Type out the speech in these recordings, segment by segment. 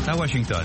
à Washington.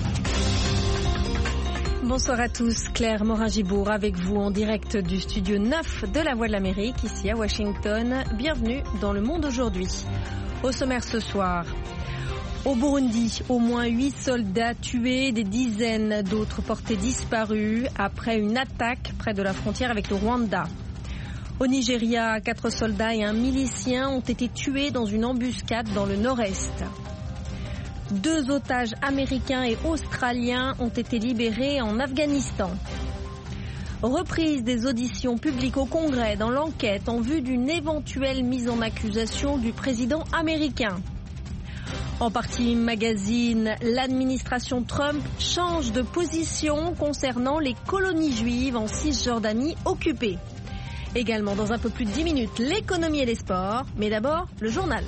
Bonsoir à tous, Claire Morin-Gibourg avec vous en direct du studio 9 de la Voix de l'Amérique, ici à Washington. Bienvenue dans Le Monde aujourd'hui. Au sommaire ce soir, au Burundi, au moins 8 soldats tués, des dizaines d'autres portés disparus après une attaque près de la frontière avec le Rwanda. Au Nigeria, 4 soldats et un milicien ont été tués dans une embuscade dans le nord-est. 2 otages américains et australiens ont été libérés en Afghanistan. Reprise des auditions publiques au Congrès dans l'enquête en vue d'une éventuelle mise en accusation du président américain. En partie magazine, l'administration Trump change de position concernant les colonies juives en Cisjordanie occupées. Également dans un peu plus de 10 minutes, l'économie et les sports, mais d'abord le journal.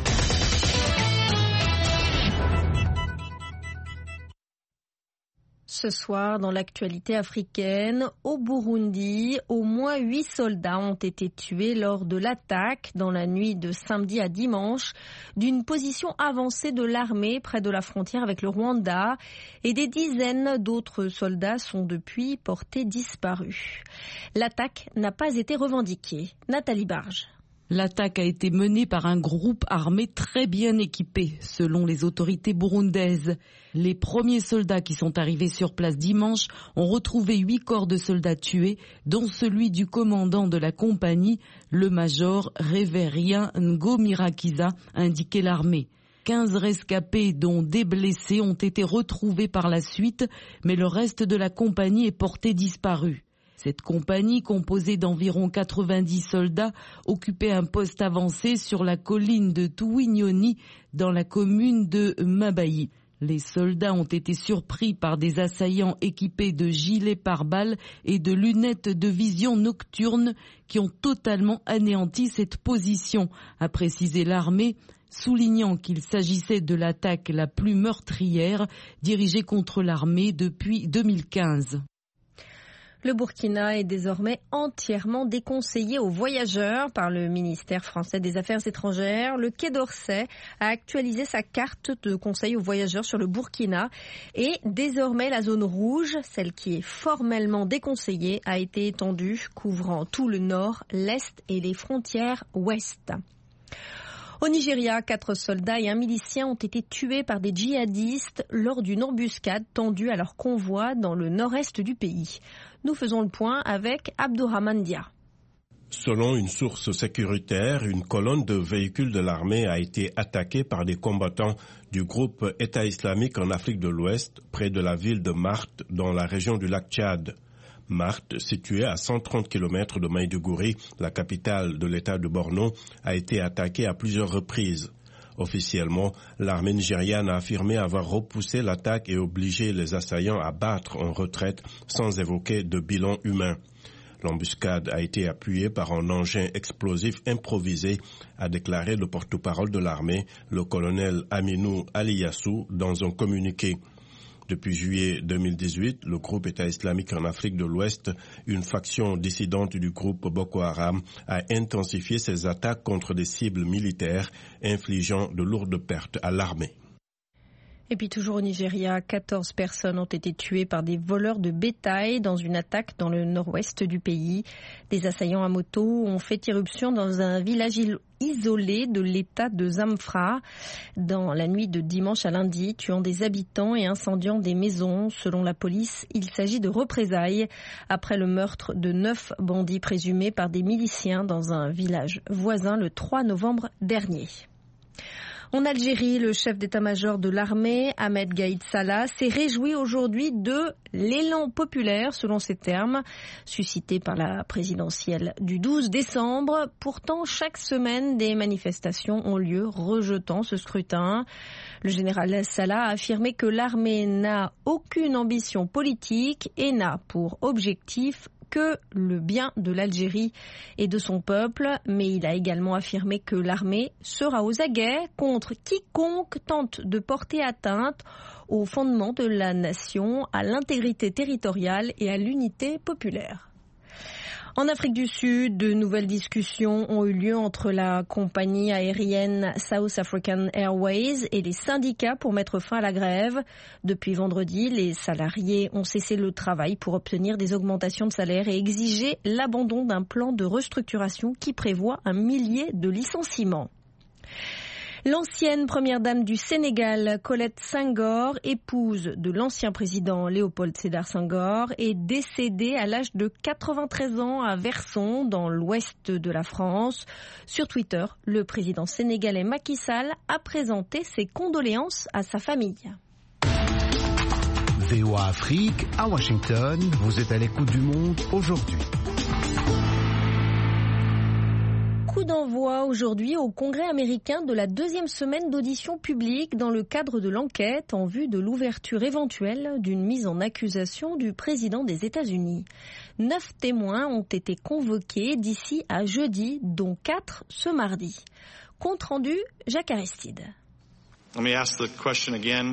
Ce soir, dans l'actualité africaine, au Burundi, au moins 8 soldats ont été tués lors de l'attaque dans la nuit de samedi à dimanche d'une position avancée de l'armée près de la frontière avec le Rwanda et des dizaines d'autres soldats sont depuis portés disparus. L'attaque n'a pas été revendiquée. Nathalie Barge. L'attaque a été menée par un groupe armé très bien équipé, selon les autorités burundaises. Les premiers soldats qui sont arrivés sur place dimanche ont retrouvé 8 corps de soldats tués, dont celui du commandant de la compagnie, le major Révérien Ngomirakiza, indiquait l'armée. 15 rescapés, dont des blessés, ont été retrouvés par la suite, mais le reste de la compagnie est porté disparu. Cette compagnie, composée d'environ 90 soldats, occupait un poste avancé sur la colline de Tuwinyoni, dans la commune de Mabayi. Les soldats ont été surpris par des assaillants équipés de gilets pare-balles et de lunettes de vision nocturne qui ont totalement anéanti cette position, a précisé l'armée, soulignant qu'il s'agissait de l'attaque la plus meurtrière dirigée contre l'armée depuis 2015. Le Burkina est désormais entièrement déconseillé aux voyageurs par le ministère français des Affaires étrangères. Le Quai d'Orsay a actualisé sa carte de conseil aux voyageurs sur le Burkina et désormais la zone rouge, celle qui est formellement déconseillée, a été étendue, couvrant tout le nord, l'est et les frontières ouest. Au Nigeria, 4 soldats et un milicien ont été tués par des djihadistes lors d'une embuscade tendue à leur convoi dans le nord-est du pays. Nous faisons le point avec Abdourahmane Dia. Selon une source sécuritaire, une colonne de véhicules de l'armée a été attaquée par des combattants du groupe État islamique en Afrique de l'Ouest, près de la ville de Marthe, dans la région du lac Tchad. Marthe, située à 130 km de Maïdougouri, la capitale de l'État de Borno, a été attaquée à plusieurs reprises. Officiellement, l'armée nigériane a affirmé avoir repoussé l'attaque et obligé les assaillants à battre en retraite sans évoquer de bilan humain. L'embuscade a été appuyée par un engin explosif improvisé, a déclaré le porte-parole de l'armée, le colonel Aminou Aliyassou, dans un communiqué. Depuis juillet 2018, le groupe État islamique en Afrique de l'Ouest, une faction dissidente du groupe Boko Haram, a intensifié ses attaques contre des cibles militaires, infligeant de lourdes pertes à l'armée. Et puis toujours au Nigeria, 14 personnes ont été tuées par des voleurs de bétail dans une attaque dans le nord-ouest du pays. Des assaillants à moto ont fait irruption dans un village isolé de l'état de Zamfara dans la nuit de dimanche à lundi, tuant des habitants et incendiant des maisons. Selon la police, il s'agit de représailles après le meurtre de 9 bandits présumés par des miliciens dans un village voisin le 3 novembre dernier. En Algérie, le chef d'état-major de l'armée, Ahmed Gaïd Salah, s'est réjoui aujourd'hui de l'élan populaire, selon ses termes, suscité par la présidentielle du 12 décembre. Pourtant, chaque semaine, des manifestations ont lieu rejetant ce scrutin. Le général Salah a affirmé que l'armée n'a aucune ambition politique et n'a pour objectif que le bien de l'Algérie et de son peuple, mais il a également affirmé que l'armée sera aux aguets contre quiconque tente de porter atteinte aux fondements de la nation, à l'intégrité territoriale et à l'unité populaire. En Afrique du Sud, de nouvelles discussions ont eu lieu entre la compagnie aérienne South African Airways et les syndicats pour mettre fin à la grève. Depuis vendredi, les salariés ont cessé le travail pour obtenir des augmentations de salaire et exiger l'abandon d'un plan de restructuration qui prévoit 1 millier de licenciements. L'ancienne première dame du Sénégal, Colette Senghor, épouse de l'ancien président Léopold Sédar Senghor, est décédée à l'âge de 93 ans à Verson, dans l'ouest de la France. Sur Twitter, le président sénégalais Macky Sall a présenté ses condoléances à sa famille. VOA Afrique, à Washington, vous êtes à l'écoute du monde aujourd'hui. Coup d'envoi aujourd'hui au Congrès américain de la 2e semaine d'audition publique dans le cadre de l'enquête en vue de l'ouverture éventuelle d'une mise en accusation du président des États-Unis. 9 témoins ont été convoqués d'ici à jeudi, dont 4 ce mardi. Compte rendu, Jacques Aristide. Let me ask the question again.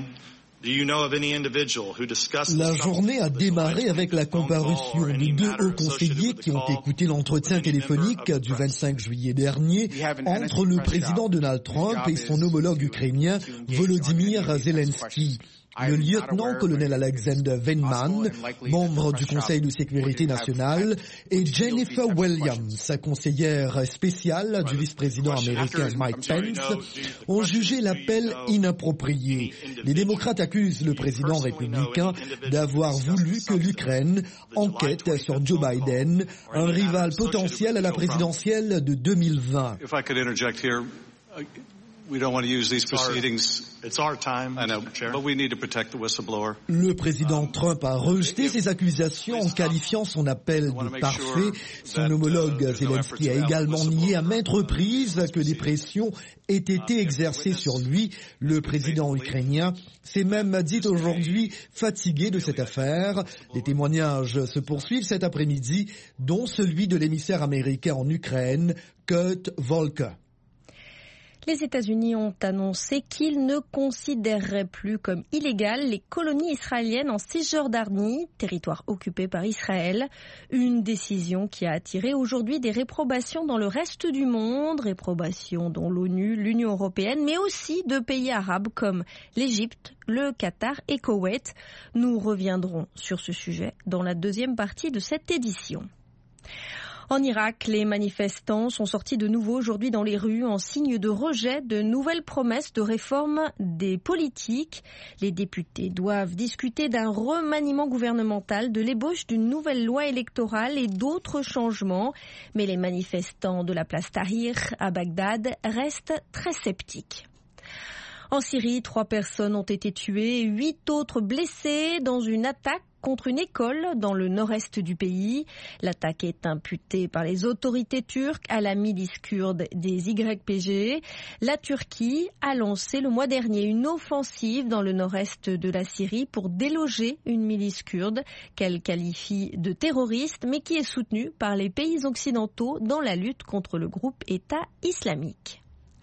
La journée a démarré avec la comparution de 2 hauts conseillers qui ont écouté l'entretien téléphonique du 25 juillet dernier entre le président Donald Trump et son homologue ukrainien Volodymyr Zelensky. Le lieutenant-colonel Alexander Vindman, membre du Conseil de sécurité nationale, et Jennifer Williams, conseillère spéciale du vice-président américain Mike Pence, ont jugé l'appel inapproprié. Les démocrates accusent le président républicain d'avoir voulu que l'Ukraine enquête sur Joe Biden, un rival potentiel à la présidentielle de 2020. We don't want to use these proceedings. It's our time, I know, but we need to protect the whistleblower. Le président Trump a rejeté ces accusations en qualifiant son appel de parfait. Son homologue Zelensky a également nié à maintes reprises que des pressions aient été exercées sur lui. Le président ukrainien s'est même dit aujourd'hui fatigué de cette affaire. Les témoignages se poursuivent cet après-midi, dont celui de l'émissaire américain en Ukraine, Kurt Volker. Les États-Unis ont annoncé qu'ils ne considéreraient plus comme illégales les colonies israéliennes en Cisjordanie, territoire occupé par Israël. Une décision qui a attiré aujourd'hui des réprobations dans le reste du monde, réprobations dont l'ONU, l'Union européenne, mais aussi de pays arabes comme l'Égypte, le Qatar et Koweït. Nous reviendrons sur ce sujet dans la 2e partie de cette édition. En Irak, les manifestants sont sortis de nouveau aujourd'hui dans les rues en signe de rejet de nouvelles promesses de réforme des politiques. Les députés doivent discuter d'un remaniement gouvernemental, de l'ébauche d'une nouvelle loi électorale et d'autres changements. Mais les manifestants de la place Tahrir à Bagdad restent très sceptiques. En Syrie, 3 personnes ont été tuées et 8 autres blessées dans une attaque contre une école dans le nord-est du pays. L'attaque est imputée par les autorités turques à la milice kurde des YPG. La Turquie a lancé le mois dernier une offensive dans le nord-est de la Syrie pour déloger une milice kurde qu'elle qualifie de terroriste mais qui est soutenue par les pays occidentaux dans la lutte contre le groupe État islamique.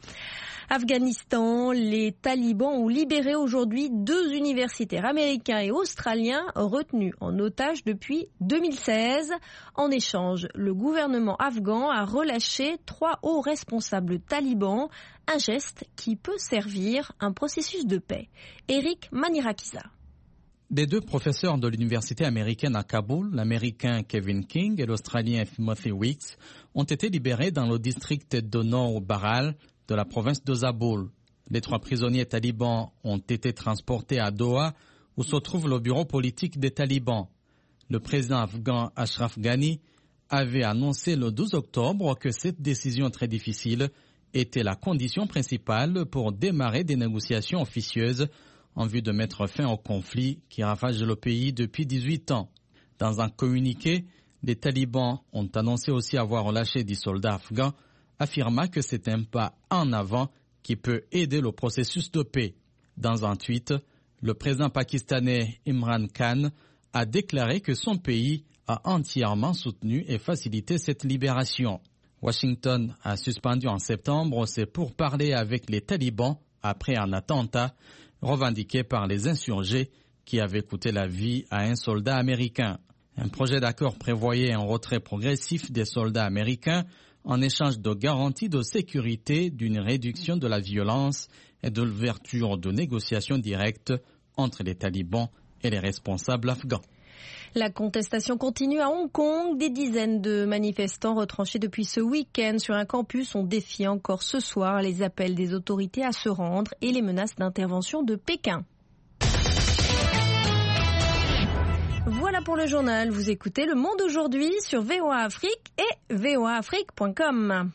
Afghanistan, les talibans ont libéré aujourd'hui 2 universitaires américains et australiens retenus en otage depuis 2016. En échange, le gouvernement afghan a relâché 3 hauts responsables talibans, un geste qui peut servir un processus de paix. Eric Manirakiza. Les 2 professeurs de l'université américaine à Kaboul, l'américain Kevin King et l'australien Timothy Weeks, ont été libérés dans le district de Nord-Baral de la province de Zabul. Les 3 prisonniers talibans ont été transportés à Doha, où se trouve le bureau politique des talibans. Le président afghan Ashraf Ghani avait annoncé le 12 octobre que cette décision très difficile était la condition principale pour démarrer des négociations officieuses en vue de mettre fin au conflit qui ravage le pays depuis 18 ans. Dans un communiqué, les talibans ont annoncé aussi avoir relâché 10 soldats afghans, affirma que c'est un pas en avant qui peut aider le processus de paix. Dans un tweet, le président pakistanais Imran Khan a déclaré que son pays a entièrement soutenu et facilité cette libération. Washington a suspendu en septembre ses pourparlers avec les talibans après un attentat revendiqué par les insurgés qui avait coûté la vie à un soldat américain. Un projet d'accord prévoyait un retrait progressif des soldats américains en échange de garanties de sécurité, d'une réduction de la violence et de l'ouverture de négociations directes entre les talibans et les responsables afghans. La contestation continue à Hong Kong. Des dizaines de manifestants retranchés depuis ce week-end sur un campus ont défié encore ce soir les appels des autorités à se rendre et les menaces d'intervention de Pékin. Voilà pour le journal. Vous écoutez Le Monde aujourd'hui sur VOA Afrique et voaafrique.com.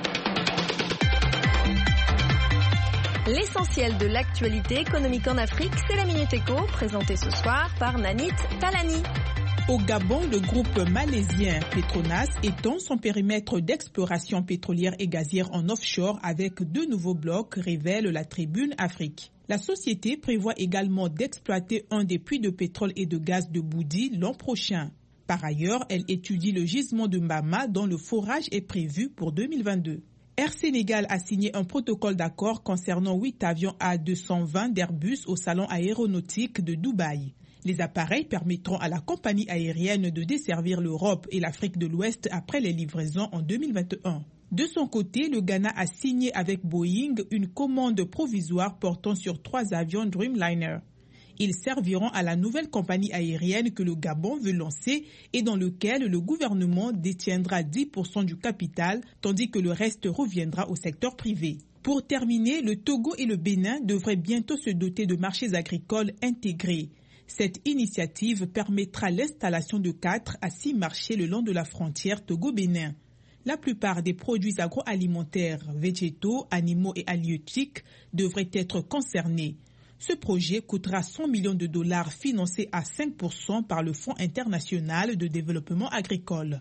L'essentiel de l'actualité économique en Afrique, c'est la Minute Éco, présentée ce soir par Nanit Talani. Au Gabon, le groupe malaisien Petronas étend son périmètre d'exploration pétrolière et gazière en offshore avec 2 nouveaux blocs, révèle la Tribune Afrique. La société prévoit également d'exploiter un des puits de pétrole et de gaz de Boudi l'an prochain. Par ailleurs, elle étudie le gisement de Mama dont le forage est prévu pour 2022. Air Sénégal a signé un protocole d'accord concernant 8 avions A220 d'Airbus au salon aéronautique de Dubaï. Les appareils permettront à la compagnie aérienne de desservir l'Europe et l'Afrique de l'Ouest après les livraisons en 2021. De son côté, le Ghana a signé avec Boeing une commande provisoire portant sur 3 avions Dreamliner. Ils serviront à la nouvelle compagnie aérienne que le Gabon veut lancer et dans lequel le gouvernement détiendra 10% du capital, tandis que le reste reviendra au secteur privé. Pour terminer, le Togo et le Bénin devraient bientôt se doter de marchés agricoles intégrés. Cette initiative permettra l'installation de 4 à 6 marchés le long de la frontière Togo-Bénin. La plupart des produits agroalimentaires, végétaux, animaux et halieutiques devraient être concernés. Ce projet coûtera 100 millions de dollars financés à 5% par le Fonds international de développement agricole.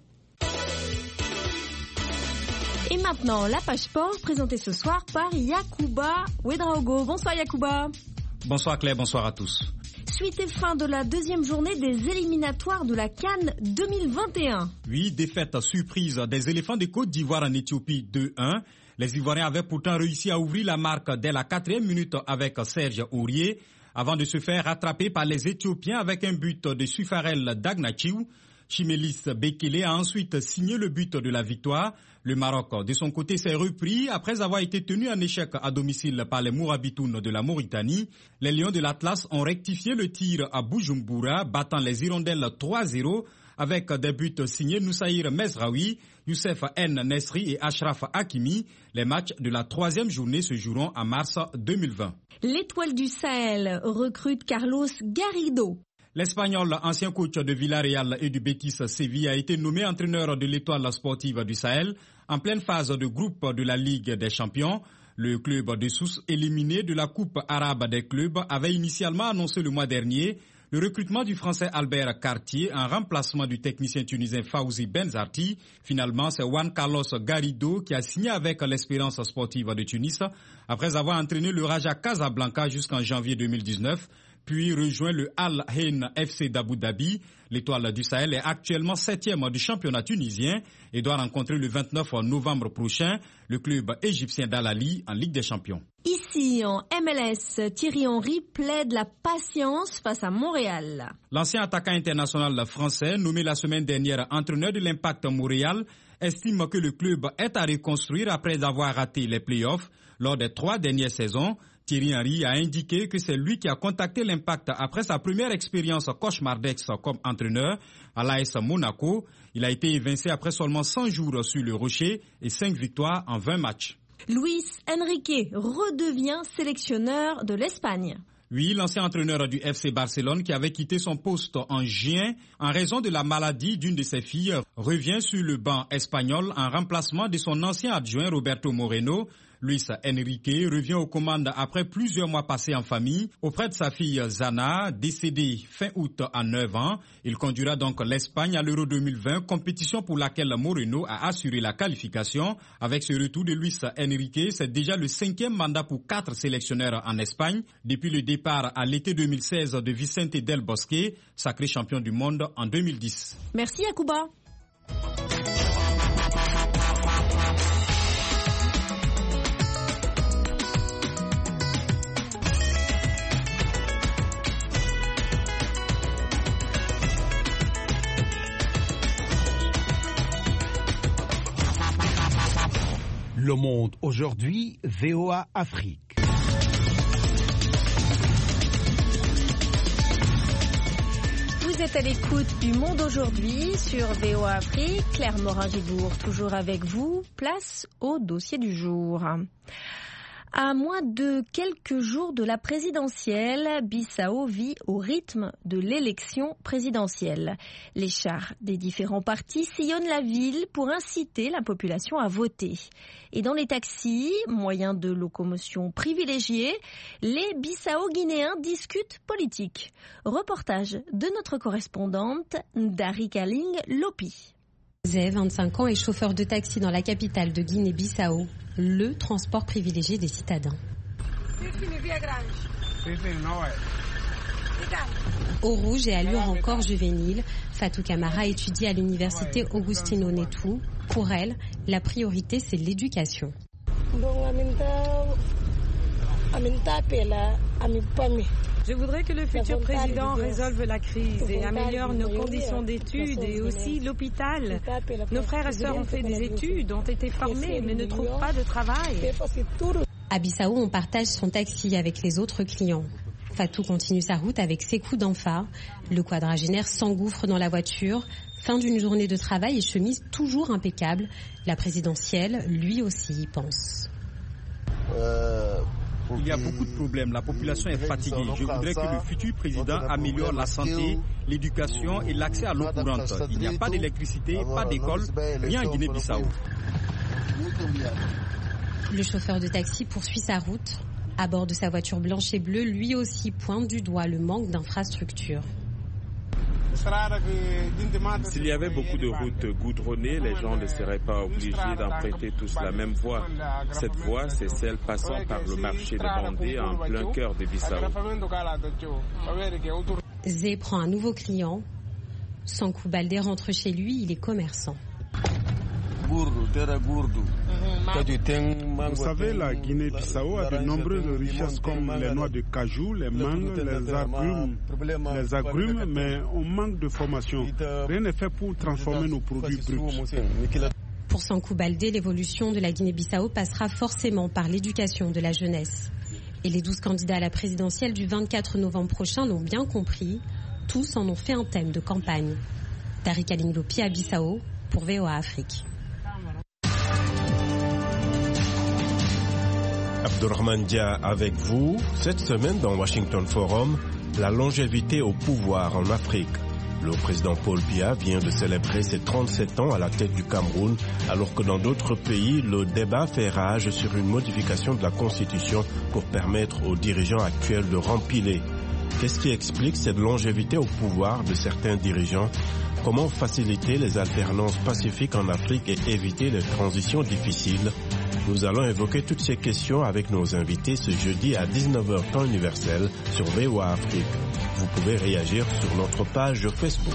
Et maintenant, la page sport présentée ce soir par Yacouba Ouedraogo. Bonsoir Yacouba. Bonsoir Claire, bonsoir à tous. Suite et fin de la 2e journée des éliminatoires de la CAN 2021. Oui, défaite surprise des éléphants de Côte d'Ivoire en Éthiopie 2-1. Les Ivoiriens avaient pourtant réussi à ouvrir la marque dès la 4e minute avec Serge Aurier, avant de se faire rattraper par les Éthiopiens avec un but de Sufarel Dagnachiou. Chimelis Bekele a ensuite signé le but de la victoire. Le Maroc, de son côté, s'est repris après avoir été tenu en échec à domicile par les Mourabitounes de la Mauritanie. Les Lions de l'Atlas ont rectifié le tir à Bujumbura, battant les Hirondelles 3-0 avec des buts signés Noussaïr Mezraoui, Youssef N. Nesri et Ashraf Hakimi. Les matchs de la 3e journée se joueront en mars 2020. L'Étoile du Sahel recrute Carlos Garrido. L'Espagnol, ancien coach de Villarreal et du Betis Séville, a été nommé entraîneur de l'Étoile sportive du Sahel en pleine phase de groupe de la Ligue des Champions. Le club de Sousse, éliminé de la Coupe arabe des clubs, avait initialement annoncé le mois dernier le recrutement du Français Albert Cartier en remplacement du technicien tunisien Fawzi Benzarti. Finalement, c'est Juan Carlos Garrido qui a signé avec l'Espérance sportive de Tunis après avoir entraîné le Raja Casablanca jusqu'en janvier 2019. Puis rejoint le Al Ain FC d'Abu Dhabi. L'Étoile du Sahel est actuellement 7e du championnat tunisien et doit rencontrer le 29 novembre prochain le club égyptien d'Al Ahly en Ligue des Champions. Ici, en MLS, Thierry Henry plaide la patience face à Montréal. L'ancien attaquant international français, nommé la semaine dernière entraîneur de l'Impact Montréal, estime que le club est à reconstruire après avoir raté les playoffs lors des 3 dernières saisons. Thierry Henry a indiqué que c'est lui qui a contacté l'Impact après sa première expérience cauchemardesque comme entraîneur à l'AS Monaco. Il a été évincé après seulement 100 jours sur le rocher et 5 victoires en 20 matchs. Luis Enrique redevient sélectionneur de l'Espagne. Oui, l'ancien entraîneur du FC Barcelone qui avait quitté son poste en juin en raison de la maladie d'une de ses filles revient sur le banc espagnol en remplacement de son ancien adjoint Roberto Moreno. Luis Enrique revient aux commandes après plusieurs mois passés en famille auprès de sa fille Zana, décédée fin août à 9 ans. Il conduira donc l'Espagne à l'Euro 2020, compétition pour laquelle Moreno a assuré la qualification. Avec ce retour de Luis Enrique, c'est déjà le 5e mandat pour 4 sélectionneurs en Espagne depuis le départ à l'été 2016 de Vicente Del Bosque, sacré champion du monde en 2010. Merci Yacouba. Le Monde aujourd'hui, VOA Afrique. Vous êtes à l'écoute du Monde aujourd'hui sur VOA Afrique. Claire Morin-Gibourg, toujours avec vous. Place au dossier du jour. À moins de quelques jours de la présidentielle, Bissau vit au rythme de l'élection présidentielle. Les chars des différents partis sillonnent la ville pour inciter la population à voter. Et dans les taxis, moyens de locomotion privilégiés, les Bissau-Guinéens discutent politique. Reportage de notre correspondante Dari Kaling Lopi. Zé, 25 ans, est chauffeur de taxi dans la capitale de Guinée-Bissau, le transport privilégié des citadins. Au rouge et allure encore juvénile, Fatou Camara étudie à l'université Augustino Neto. Pour elle, la priorité, c'est l'éducation. Je voudrais que le futur président résolve la crise et améliore nos conditions d'études et aussi l'hôpital. Nos frères et sœurs ont fait des études, ont été formés, mais ne trouvent pas de travail. À Bissau, on partage son taxi avec les autres clients. Fatou continue sa route avec ses coups d'enfa. Le quadragénaire s'engouffre dans la voiture. Fin d'une journée de travail et chemise toujours impeccable. La présidentielle, lui aussi, y pense. Il y a beaucoup de problèmes, la population est fatiguée. Je voudrais que le futur président améliore la santé, l'éducation et l'accès à l'eau courante. Il n'y a pas d'électricité, pas d'école, rien en Guinée-Bissau. Le chauffeur de taxi poursuit sa route. À bord de sa voiture blanche et bleue, lui aussi pointe du doigt le manque d'infrastructures. S'il y avait beaucoup de routes goudronnées, les gens ne seraient pas obligés d'emprunter tous la même voie. Cette voie, c'est celle passant par le marché de Bandé en plein cœur de Bissau. Zé prend un nouveau client. Sankou Baldé rentre chez lui, il est commerçant. Vous savez, la Guinée-Bissau a de nombreuses richesses comme les noix de cajou, les mangues, les agrumes, mais on manque de formation. Rien n'est fait pour transformer nos produits bruts. Pour Sankou Baldé, l'évolution de la Guinée-Bissau passera forcément par l'éducation de la jeunesse. Et les 12 candidats à la présidentielle du 24 novembre prochain l'ont bien compris. Tous en ont fait un thème de campagne. Dari Kaling Lopi à Bissau pour VOA Afrique. Abdourahmane Dia avec vous. Cette semaine dans Washington Forum, la longévité au pouvoir en Afrique. Le président Paul Biya vient de célébrer ses 37 ans à la tête du Cameroun, alors que dans d'autres pays, le débat fait rage sur une modification de la Constitution pour permettre aux dirigeants actuels de rempiler. Qu'est-ce qui explique cette longévité au pouvoir de certains dirigeants? Comment faciliter les alternances pacifiques en Afrique et éviter les transitions difficiles? Nous allons évoquer toutes ces questions avec nos invités ce jeudi à 19h temps universel sur VOA Afrique. Vous pouvez réagir sur notre page Facebook.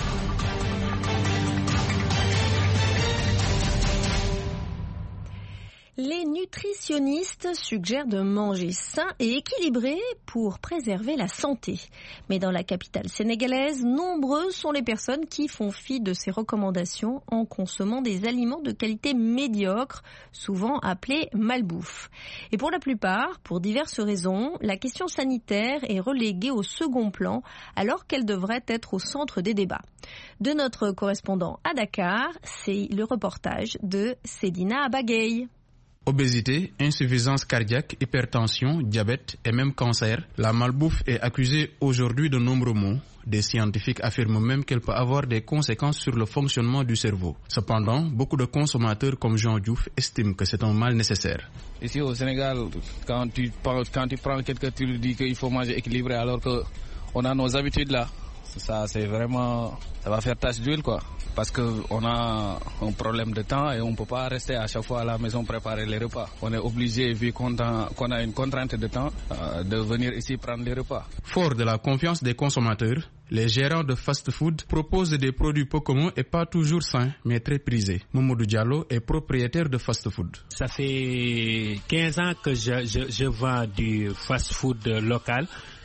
Les nutritionnistes suggèrent de manger sain et équilibré pour préserver la santé. Mais dans la capitale sénégalaise, nombreuses sont les personnes qui font fi de ces recommandations en consommant des aliments de qualité médiocre, souvent appelés malbouffe. Et pour la plupart, pour diverses raisons, la question sanitaire est reléguée au second plan alors qu'elle devrait être au centre des débats. De notre correspondant à Dakar, c'est le reportage de Sedina Abagay. Obésité, insuffisance cardiaque, hypertension, diabète et même cancer, la malbouffe est accusée aujourd'hui de nombreux maux. Des scientifiques affirment même qu'elle peut avoir des conséquences sur le fonctionnement du cerveau. Cependant, beaucoup de consommateurs comme Jean Diouf estiment que c'est un mal nécessaire. Ici au Sénégal, quand tu prends quelqu'un, tu lui dis qu'il faut manger équilibré alors qu'on a nos habitudes là. Ça, c'est vraiment, ça va faire tache d'huile quoi. Parce qu'on a un problème de temps et on ne peut pas rester à chaque fois à la maison préparer les repas. On est obligé, vu qu'on a une contrainte de temps, de venir ici prendre les repas. Fort de la confiance des consommateurs, les gérants de fast-food proposent des produits peu communs et pas toujours sains, mais très prisés. Mamadou Diallo est propriétaire de fast-food. Ça fait 15 ans que je vends du fast-food local.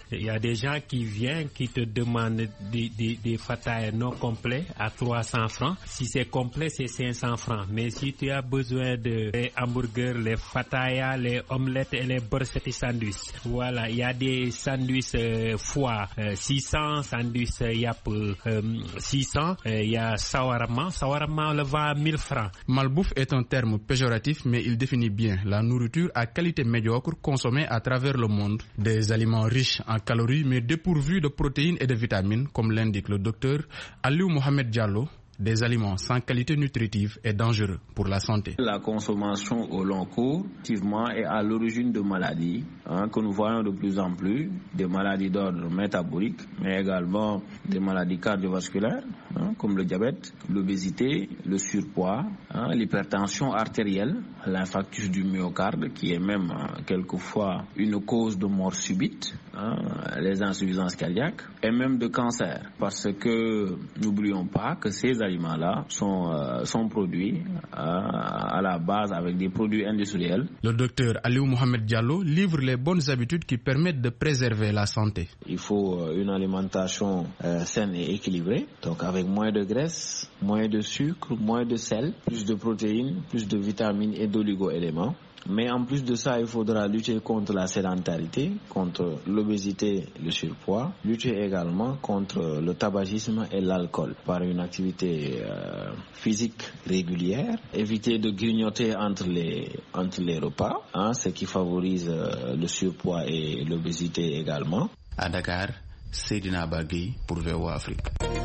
Il y a des gens qui viennent, qui te demandent des fataïs non complets à 300 francs. Si c'est complet, c'est 500 francs. Mais si tu as besoin de les hamburgers, les fatayas, les omelettes et les brochettes sandwichs, voilà, il y a des sandwichs foie 600, sandwich yap 600, il y a sawarma on le vend à 1000 francs. Malbouffe est un terme péjoratif, mais il définit bien la nourriture à qualité médiocre consommée à travers le monde. Des aliments riches en calories mais dépourvus de protéines et de vitamines, comme l'indique le docteur Aliou Mohamed Diallo. Des aliments sans qualité nutritive est dangereux pour la santé. La consommation au long cours, effectivement, est à l'origine de maladies que nous voyons de plus en plus, des maladies d'ordre métabolique, mais également des maladies cardiovasculaires, comme le diabète, l'obésité, le surpoids, l'hypertension artérielle, l'infarctus du myocarde, qui est même quelquefois une cause de mort subite, les insuffisances cardiaques, et même de cancer. Parce que n'oublions pas que ces aliments-là sont produits à la base avec des produits industriels. Le docteur Aliou Mohamed Diallo livre les bonnes habitudes qui permettent de préserver la santé. Il faut une alimentation saine et équilibrée, donc avec moins de graisse, moins de sucre, moins de sel, plus de protéines, plus de vitamines et d'oligo-éléments. Mais en plus de ça, il faudra lutter contre la sédentarité, contre l'obésité et le surpoids, lutter également contre le tabagisme et l'alcool par une activité physique régulière, éviter de grignoter entre les repas, ce qui favorise le surpoids et l'obésité également. À Dakar, Seydina Bagui pour VOA Afrique.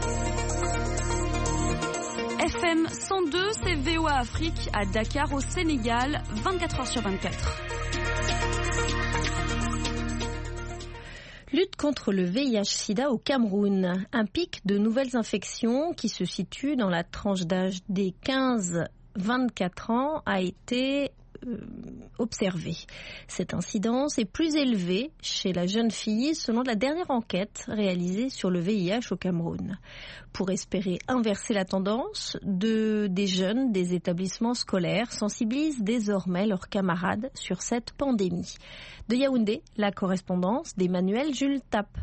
FM 102, c'est VOA Afrique à Dakar au Sénégal, 24h/24. Lutte contre le VIH-Sida au Cameroun. Un pic de nouvelles infections qui se situe dans la tranche d'âge des 15-24 ans a été observé. Cette incidence est plus élevée chez la jeune fille selon la dernière enquête réalisée sur le VIH au Cameroun. Pour espérer inverser la tendance, des jeunes des établissements scolaires sensibilisent désormais leurs camarades sur cette pandémie. De Yaoundé, la correspondance d'Emmanuel Jules Tapp.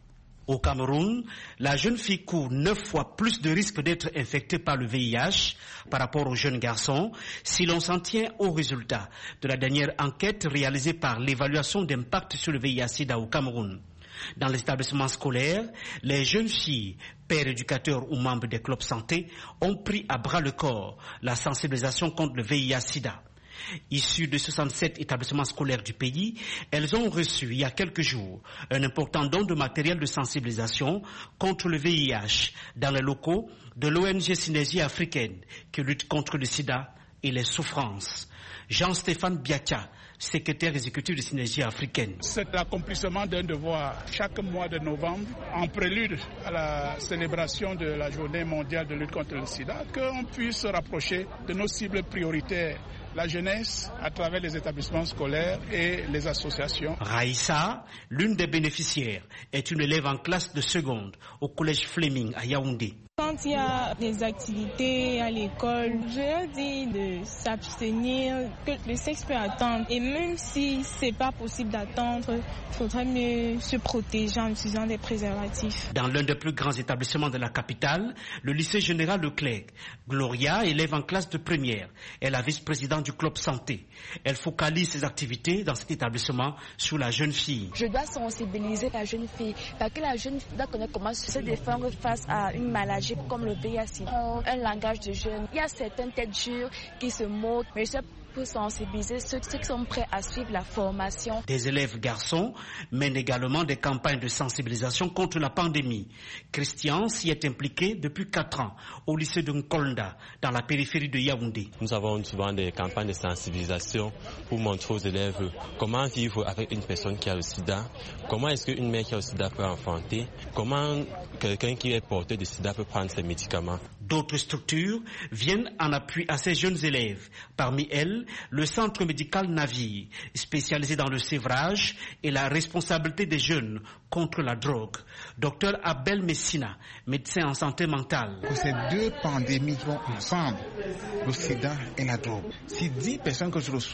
Au Cameroun, la jeune fille court 9 fois plus de risques d'être infectée par le VIH par rapport aux jeunes garçons si l'on s'en tient aux résultats de la dernière enquête réalisée par l'évaluation d'impact sur le VIH-Sida au Cameroun. Dans les établissements scolaires, les jeunes filles, pères éducateurs ou membres des clubs santé ont pris à bras le corps la sensibilisation contre le VIH-Sida. Issues de 67 établissements scolaires du pays, elles ont reçu il y a quelques jours un important don de matériel de sensibilisation contre le VIH dans les locaux de l'ONG Synergie africaine qui lutte contre le sida et les souffrances. Jean-Stéphane Biatia, secrétaire exécutif de Synergie africaine. C'est l'accomplissement d'un devoir chaque mois de novembre, en prélude à la célébration de la journée mondiale de lutte contre le sida, qu'on puisse se rapprocher de nos cibles prioritaires, la jeunesse à travers les établissements scolaires et les associations. Raïssa, l'une des bénéficiaires, est une élève en classe de seconde au collège Fleming à Yaoundé. Quand il y a des activités à l'école, je leur dis de s'abstenir, que le sexe peut attendre. Et même si c'est pas possible d'attendre, il faudrait mieux se protéger en utilisant des préservatifs. Dans l'un des plus grands établissements de la capitale, le lycée général Leclerc, Gloria, élève en classe de première, est la vice-présidente du club santé. Elle focalise ses activités dans cet établissement sur la jeune fille. Je dois sensibiliser la jeune fille, parce que la jeune fille doit connaître comment se défendre face à une maladie comme le VIH, un langage de jeunes. Il y a certaines têtes dures qui se moquent, mais je pour sensibiliser ceux qui sont prêts à suivre la formation. Des élèves garçons mènent également des campagnes de sensibilisation contre la pandémie. Christian s'y est impliqué depuis 4 ans au lycée de Nkolda, dans la périphérie de Yaoundé. Nous avons souvent des campagnes de sensibilisation pour montrer aux élèves comment vivre avec une personne qui a le sida, comment est-ce qu'une mère qui a le sida peut enfanter, comment quelqu'un qui est porteur de sida peut prendre ses médicaments. D'autres structures viennent en appui à ces jeunes élèves. Parmi elles, le centre médical Navire, spécialisé dans le sévrage et la responsabilité des jeunes contre la drogue. Docteur Abel Messina, médecin en santé mentale. Que ces deux pandémies vont ensemble, le sida et la drogue. Si 10 personnes que je reçois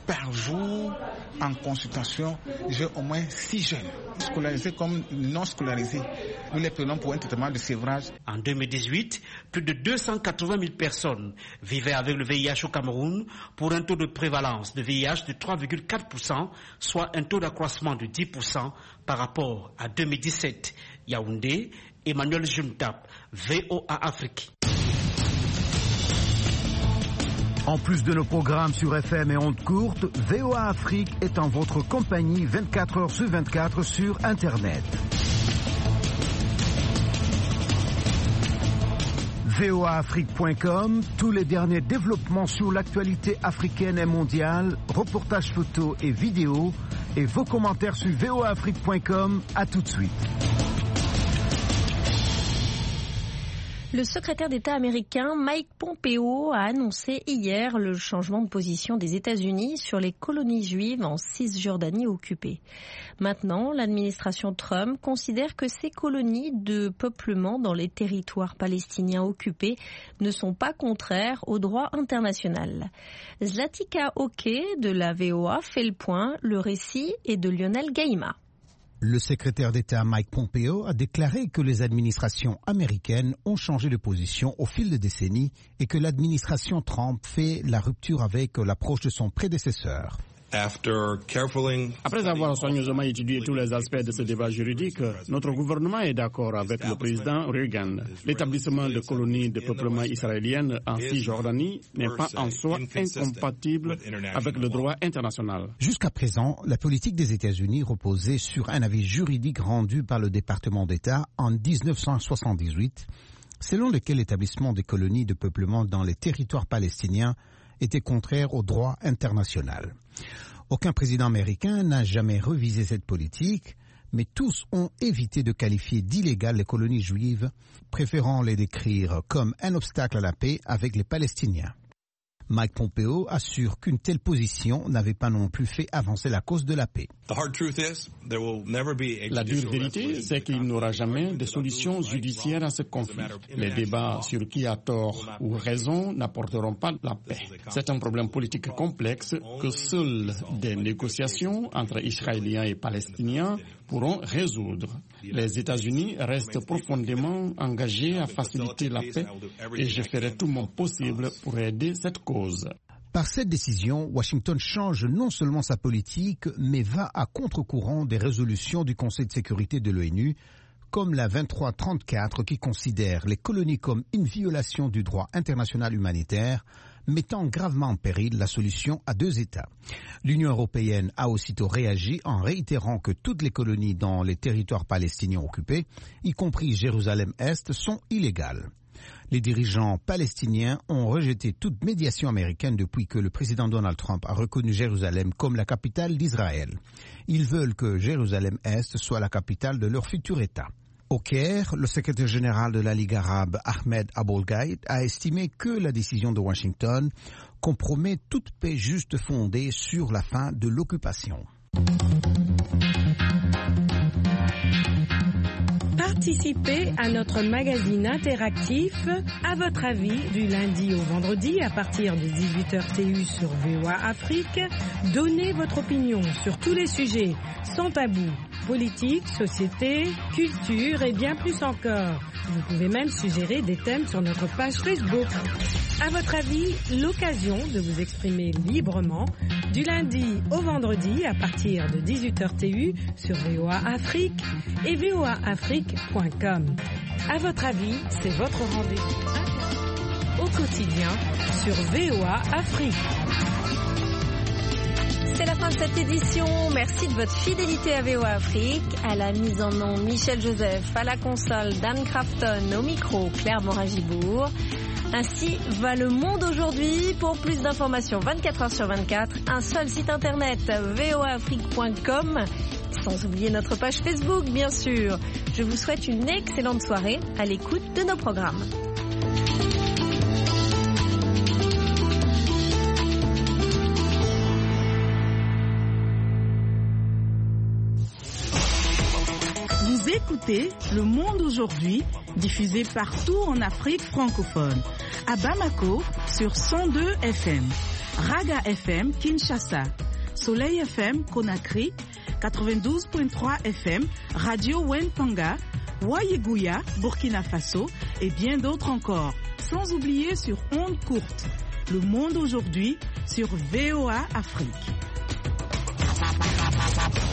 par jour en consultation, j'ai au moins 6 jeunes, scolarisés comme non scolarisés. Nous les prenons pour un traitement de sévrage. En 2018, plus de 280 000 personnes vivaient avec le VIH au Cameroun pour un taux de prévalence de VIH de 3,4%, soit un taux d'accroissement de 10% par rapport à 2017. Yaoundé, Emmanuel Jumtap, VOA Afrique. En plus de nos programmes sur FM et ondes courtes, VOA Afrique est en votre compagnie 24 heures sur 24 sur Internet. voaafrique.com, tous les derniers développements sur l'actualité africaine et mondiale, reportages photos et vidéos, et vos commentaires sur voaafrique.com. À tout de suite. Le secrétaire d'État américain Mike Pompeo a annoncé hier le changement de position des États-Unis sur les colonies juives en Cisjordanie occupée. Maintenant, l'administration Trump considère que ces colonies de peuplement dans les territoires palestiniens occupés ne sont pas contraires au droit international. Zlatica Oke de la VOA fait le point. Le récit est de Lionel Gaïma. Le secrétaire d'État Mike Pompeo a déclaré que les administrations américaines ont changé de position au fil des décennies et que l'administration Trump fait la rupture avec l'approche de son prédécesseur. Après avoir soigneusement étudié tous les aspects de ce débat juridique, notre gouvernement est d'accord avec le président Reagan. L'établissement de colonies de peuplement israéliennes en Cisjordanie n'est pas en soi incompatible avec le droit international. Jusqu'à présent, la politique des États-Unis reposait sur un avis juridique rendu par le département d'État en 1978, selon lequel l'établissement des colonies de peuplement dans les territoires palestiniens était contraire au droit international. Aucun président américain n'a jamais revisé cette politique, mais tous ont évité de qualifier d'illégales les colonies juives, préférant les décrire comme un obstacle à la paix avec les Palestiniens. Mike Pompeo assure qu'une telle position n'avait pas non plus fait avancer la cause de la paix. La dure vérité, c'est qu'il n'y aura jamais de solution judiciaire à ce conflit. Les débats sur qui a tort ou raison n'apporteront pas la paix. C'est un problème politique complexe que seules des négociations entre Israéliens et Palestiniens pourront résoudre. Les États-Unis restent profondément engagés à faciliter la paix et je ferai tout mon possible pour aider cette cause. Par cette décision, Washington change non seulement sa politique, mais va à contre-courant des résolutions du Conseil de sécurité de l'ONU, comme la 2334 qui considère les colonies comme une violation du droit international humanitaire, mettant gravement en péril la solution à 2 États. L'Union européenne a aussitôt réagi en réitérant que toutes les colonies dans les territoires palestiniens occupés, y compris Jérusalem-Est, sont illégales. Les dirigeants palestiniens ont rejeté toute médiation américaine depuis que le président Donald Trump a reconnu Jérusalem comme la capitale d'Israël. Ils veulent que Jérusalem-Est soit la capitale de leur futur État. Au Caire, le secrétaire général de la Ligue arabe, Ahmed Aboulgaïd, a estimé que la décision de Washington compromet toute paix juste fondée sur la fin de l'occupation. Participez à notre magazine interactif À votre avis du lundi au vendredi à partir de 18h TU sur VOA Afrique. Donnez votre opinion sur tous les sujets sans tabou, politique, société, culture et bien plus encore. Vous pouvez même suggérer des thèmes sur notre page Facebook. À votre avis, l'occasion de vous exprimer librement du lundi au vendredi à partir de 18h TU sur VOA Afrique et voaafrique.com. À votre avis, c'est votre rendez-vous au quotidien sur VOA Afrique. C'est la fin de cette édition. Merci de votre fidélité à VOA Afrique. À la mise en onde, Michel Joseph. À la console, Dan Crafton. Au micro, Claire Morin-Gibourg. Ainsi va le monde aujourd'hui. Pour plus d'informations 24 heures sur 24, un seul site internet, voaafrique.com. Sans oublier notre page Facebook, bien sûr. Je vous souhaite une excellente soirée à l'écoute de nos programmes. Vous écoutez Le Monde aujourd'hui, diffusé partout en Afrique francophone. À Bamako, sur 102 FM. Raga FM Kinshasa, Soleil FM Conakry, 92.3 FM, Radio Wentanga, Wayeguya, Burkina Faso et bien d'autres encore. Sans oublier sur ondes courtes. Le monde aujourd'hui sur VOA Afrique.